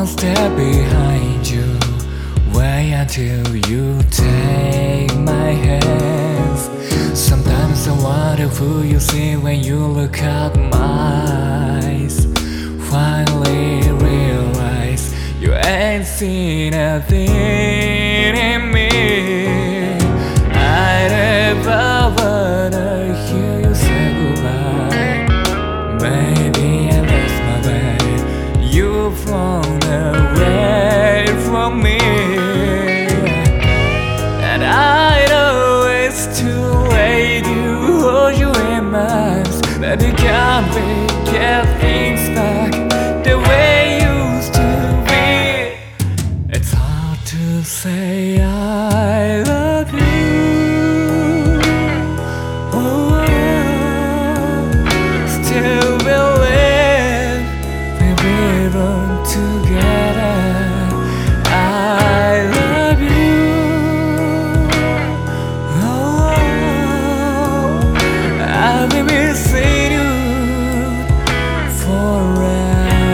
step behind you. Wait until you take my hands. Sometimes I wonder who you see when you look at my eyes. Finally realize you ain't seen a thing in me. I never wanna hear you say goodbye. Maybe I lost my way. You've flown away from me, and I know it's too late to hold you in my arms. But you can't get things back the way you used to be. It's hard to say I love you. Oh, still believe we belong together. I love you. Oh, I will be seeing you forever.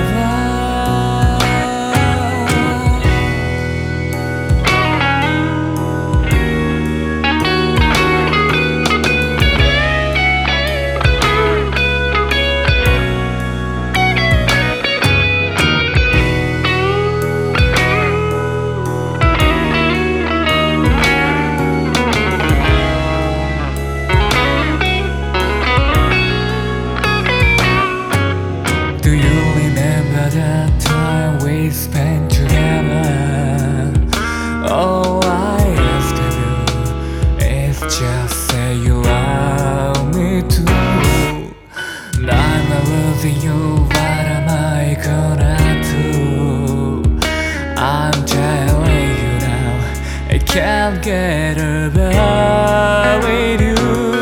Do you remember the time we spent together? All I ask of you is just say you love me too. I'm losing you, what am I gonna do? I'm telling you now, I can't get over with you.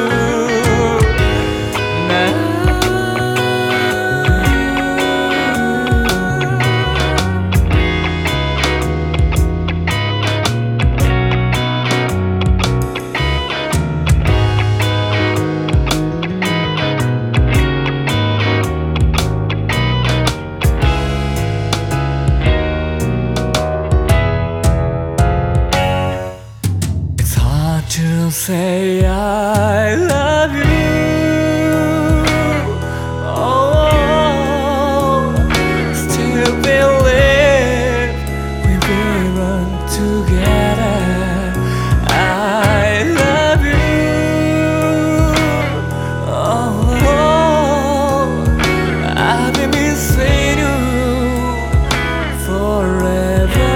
To say I love you. Oh, still believe we belong together. I love you. Oh, I've been missing you forever.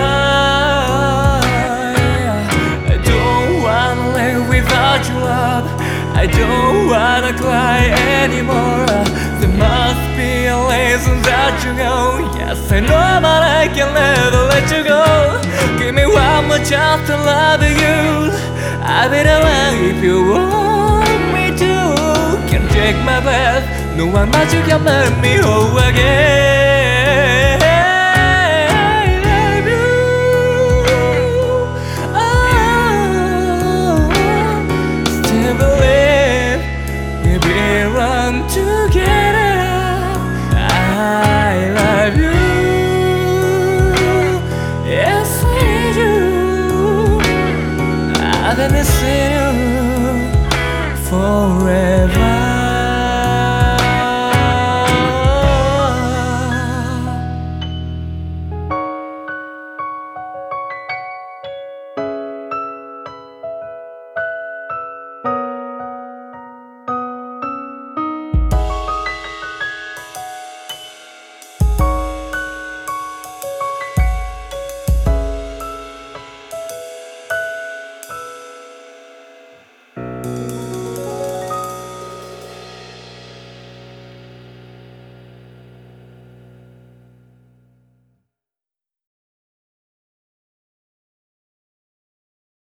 Without your love, I don't wanna cry anymore. There must be a reason that you go. Yes, I know, but I can never let you go. Give me one more chance to love you. I'll be the one if you want me to. Can't take my breath, no one much you can make me whole again.